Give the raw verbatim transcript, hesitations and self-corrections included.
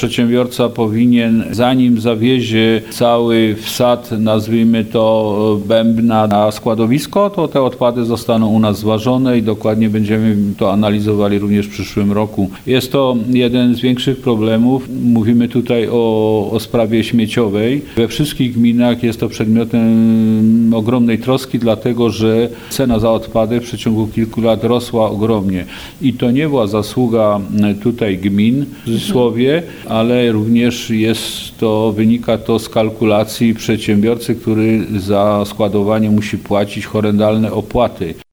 Przedsiębiorca powinien, zanim zawiezie cały wsad, nazwijmy to bębna, na składowisko, to te odpady zostaną u nas zważone i dokładnie będziemy to analizowali również w przyszłym roku. Jest to jeden z większych problemów. Mówimy tutaj o, o sprawie śmieciowej. We wszystkich gminach jest to przedmiotem ogromnej troski, dlatego że cena za odpady w przeciągu kilku lat rosła ogromnie. I to nie była zasługa tutaj gmin w cudzysłowie, ale również jest to, wynika to z kalkulacji przedsiębiorcy, który za składowanie musi płacić horrendalne opłaty.